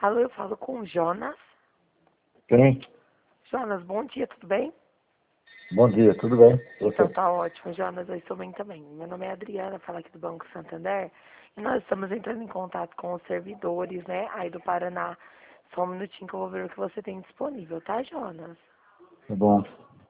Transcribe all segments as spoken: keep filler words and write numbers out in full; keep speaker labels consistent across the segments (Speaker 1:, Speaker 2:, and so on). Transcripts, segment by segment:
Speaker 1: Alô, eu falo com o Jonas.
Speaker 2: Sim.
Speaker 1: Jonas, bom dia, tudo bem?
Speaker 2: Bom dia, tudo bem?
Speaker 1: Então
Speaker 2: Você?
Speaker 1: tá ótimo, Jonas, eu estou bem também. Meu nome é Adriana, falo aqui do Banco Santander, e nós estamos entrando em contato com os servidores, né, aí do Paraná. Só um minutinho que eu vou ver o que você tem disponível, tá, Jonas?
Speaker 2: Tá bom.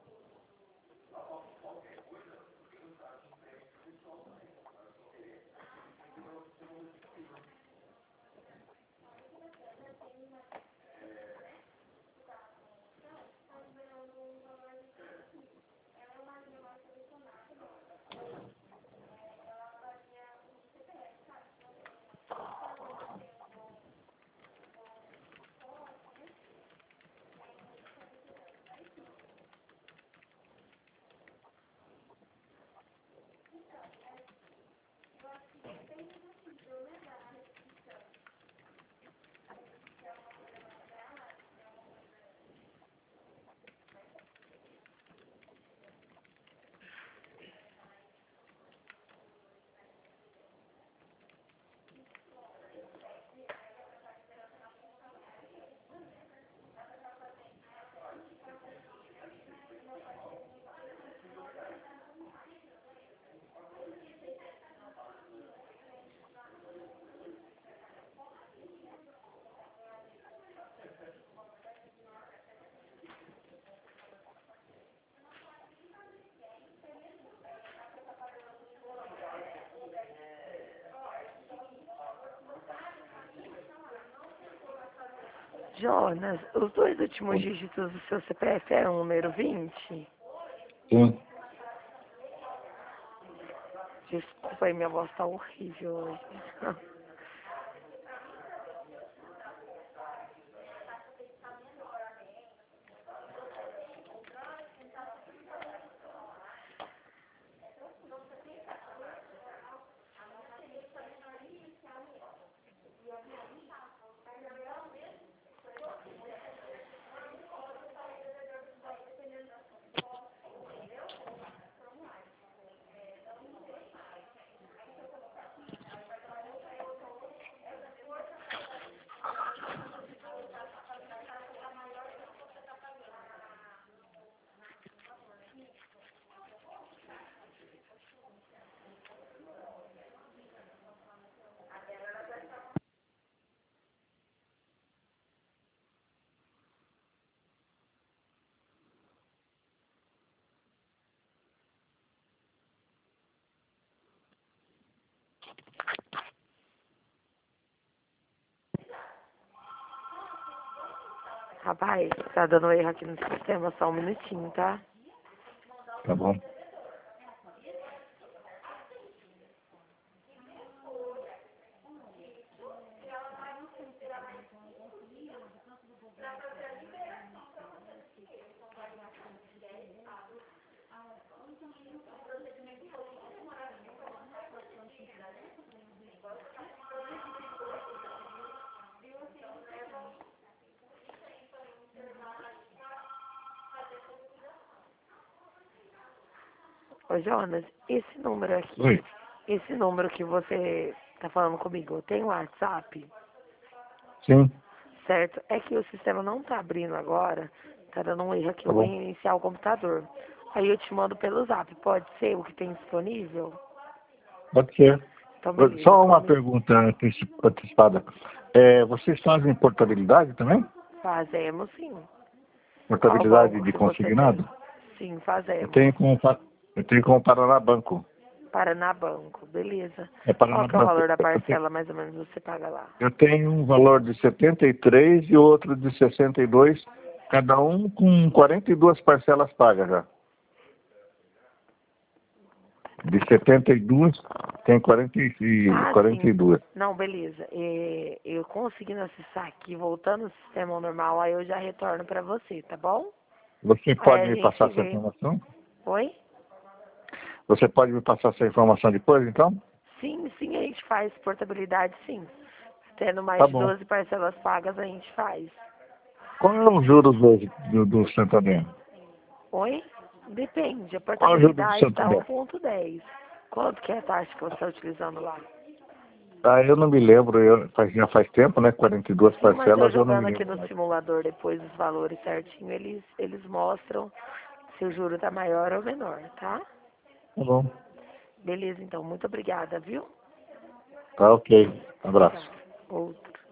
Speaker 1: Jonas, os dois últimos dígitos do seu C P F é o número vinte?
Speaker 2: Sim.
Speaker 1: Desculpa aí, minha voz tá horrível hoje. Rapaz, tá dando erro aqui no sistema, só um minutinho, tá?
Speaker 2: Tá bom.
Speaker 1: Ô, Jonas, esse número aqui,
Speaker 2: Oi.
Speaker 1: esse número que você tá falando comigo, tem WhatsApp?
Speaker 2: Sim.
Speaker 1: Certo? É que o sistema não tá abrindo agora, tá dando um erro aqui,
Speaker 2: Tá
Speaker 1: eu vou
Speaker 2: bom.
Speaker 1: iniciar o computador. Aí eu te mando pelo Zap, pode ser o que tem disponível?
Speaker 2: Pode ser.
Speaker 1: Então, beleza,
Speaker 2: Só uma
Speaker 1: come...
Speaker 2: pergunta anteci- antecipada. É, vocês fazem portabilidade também?
Speaker 1: fazemos sim. Qual
Speaker 2: Portabilidade
Speaker 1: banco
Speaker 2: de
Speaker 1: que você tem?
Speaker 2: consignado?
Speaker 1: Sim,
Speaker 2: Eu
Speaker 1: fazemos.
Speaker 2: tenho com o Pa- eu tenho com o Paraná Banco.
Speaker 1: Paraná Banco, beleza.
Speaker 2: É
Speaker 1: Qual
Speaker 2: Paraná
Speaker 1: que é o
Speaker 2: Banco.
Speaker 1: valor da
Speaker 2: Eu tenho,
Speaker 1: parcela, mais ou menos, você paga lá?
Speaker 2: eu tenho um valor de setenta e três e outro de sessenta e dois, cada um com quarenta e duas parcelas pagas já. De setenta e duas tem quarenta e,
Speaker 1: Ah,
Speaker 2: quarenta
Speaker 1: sim.
Speaker 2: e duas.
Speaker 1: Não, beleza. É, eu conseguindo acessar aqui, voltando ao sistema ao normal, aí eu já retorno pra você, tá bom?
Speaker 2: Você
Speaker 1: Aí
Speaker 2: pode
Speaker 1: a
Speaker 2: me
Speaker 1: gente
Speaker 2: passar essa
Speaker 1: vê.
Speaker 2: informação?
Speaker 1: Oi?
Speaker 2: Você pode me passar essa informação depois, então?
Speaker 1: Sim, sim, a gente faz portabilidade, sim. Tendo mais
Speaker 2: Tá
Speaker 1: de
Speaker 2: bom.
Speaker 1: doze parcelas pagas, a gente faz.
Speaker 2: Qual é os juros hoje do, do Santander?
Speaker 1: Oi? Depende. A
Speaker 2: Qual é o juro do
Speaker 1: portabilidade tá um
Speaker 2: Santander?
Speaker 1: ponto dez. Quanto que é a taxa que você está utilizando lá?
Speaker 2: Ah, eu não me lembro, eu, faz, já faz tempo, né? quarenta e duas
Speaker 1: Sim, mas eu
Speaker 2: parcelas, eu não
Speaker 1: jogando
Speaker 2: me
Speaker 1: aqui
Speaker 2: lembro.
Speaker 1: no simulador depois os valores certinho, eles, eles mostram se o juro tá maior ou menor, tá?
Speaker 2: Tá bom.
Speaker 1: Beleza, então. Muito obrigada, viu?
Speaker 2: Tá ok. Abraço.
Speaker 1: Obrigada. Outro.